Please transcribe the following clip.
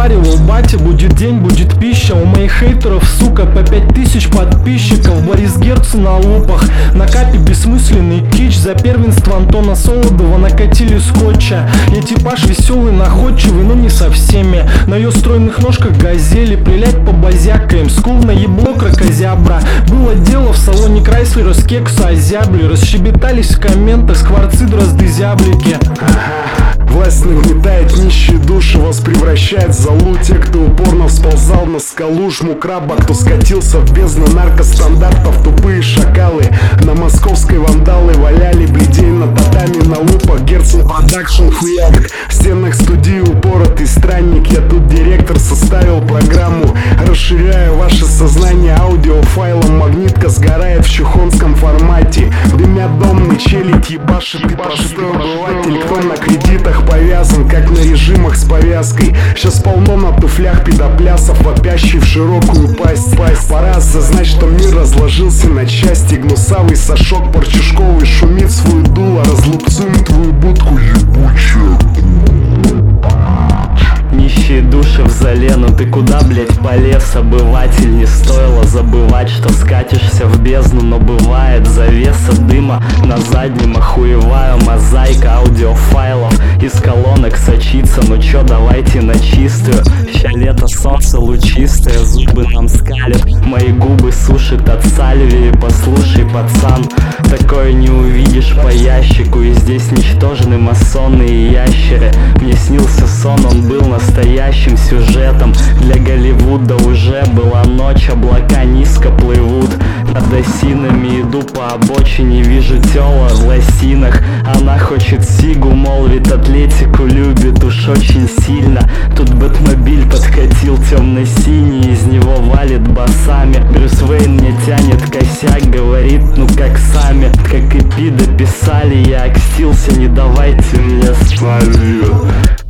говаривал батя, будет день, будет пища. У моих хейтеров, сука, по 5000 подписчиков. Борис Герц на лупах, на капе бессмысленный кич. За первенство Антона Солодова накатили скотча. Я типаж веселый, находчивый, но не со всеми. На ее стройных ножках газели, прилять по базякаем. Скул на ебло кракозябра. Было дело в салоне Крайслера с кекса озябли. Расщебетались в комментах скворцы, дрозды, зяблики. Власть нагнетает нищие души, вас превращает в залу. Те, кто упорно всползал на скалу, жму краба, кто скатился в бездну наркостандартов. Тупые шакалы на московской вандалы валяли бледей на татами, на лупах. Герцен продакшн хуяк, в стенах студии упоротый странник. Я тут директор, составил программу, расширяю ваше сознание аудиофайлом. Магнитка сгорает в чухонском формате. Дымят домны, челядь ебашит и простой обыватель, кто на кредитах повязан, как на режимах с повязкой. Сейчас полно на туфлях пидоплясов, вопящий в широкую пасть. Пора осознать, что мир разложился на части. Гнусавый сашок порчушковый шумит свою дуло. Разлупцуем твою будку, ебучая. Нищие души в зале, но ты куда, блять, полез, обыватель? Не стоило забывать, что скатишься в бездну, но бывает завеса дыма на заднем, охуеваю, мозаика аудиофайлов из колонок сочится. Ну чё, давайте на чистую, ща лето, солнце лучистое, зубы нам скалят, мои губы сушит от сальвии. Послушай, пацан, такое не увидишь по ящику, и здесь ничтожны масоны и ящеры. Мне снился сон, он был настоящим сюжетом для Голливуда. Уже была ночь, облака низко плывут над осинами. Иду по обочине, вижу тёла в лосинах. Она хочет сигу, молвит, атлетику любит уж очень сильно. Тут Бэтмобиль подкатил темно-синий, из него валит басами. Брюс Уэйн мне тянет косяк, говорит, ну как сами. Как и пи дописали, я окстился, не давайте мне совет.